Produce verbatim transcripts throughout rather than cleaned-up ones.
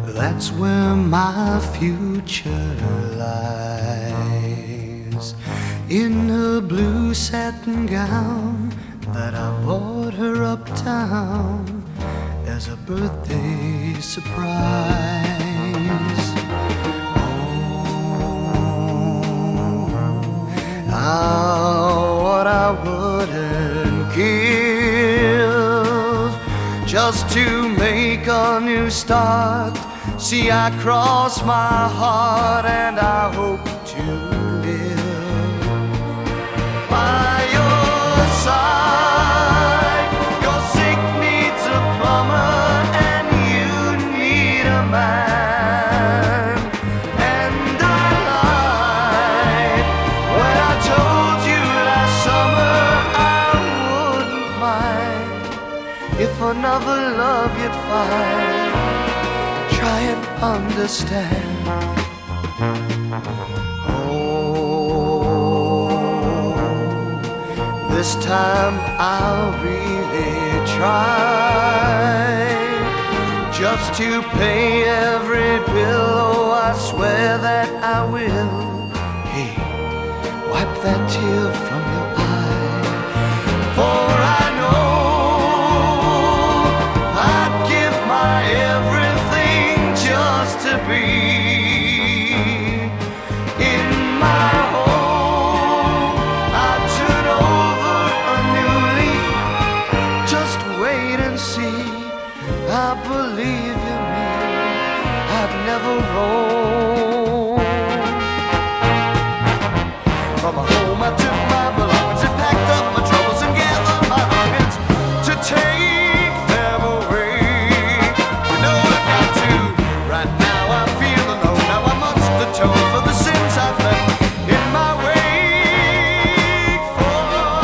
That's where my future lies, in her blue satin gown that I bought her uptown as a birthday surprise. Oh, oh, what I wouldn't give just to make a new start. See, I cross my heart and I hope to live by your side. Your sick needs a plumber and you need a man. And I lied when I told you last summer I wouldn't mind if another love you'd find. Try and understand. Oh, this time I'll really try just to pay every bill. Oh, I swear that I will. Hey, wipe that tear from your eye, for I know I'd give my everything just to be in my home. I'd turn over a new leaf. Just wait and see. I believe you me, I'd never roam. From my home I took my belongings and packed up my troubles and gathered my longings to take them away. You know I got to. Right now I feel alone. Now I must atone for the sins I've left in my wake. For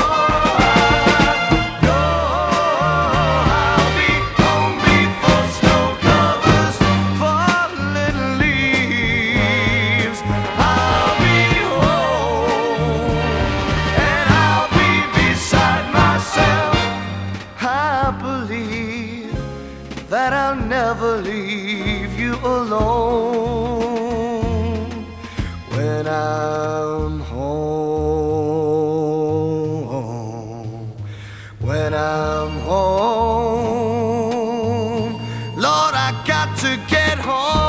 I know I'll be home before snow covers falling leaves. I'll be home and I'll be beside myself. I believe that I'll never leave you alone when I'm home. When I'm home, Lord, I got to get home.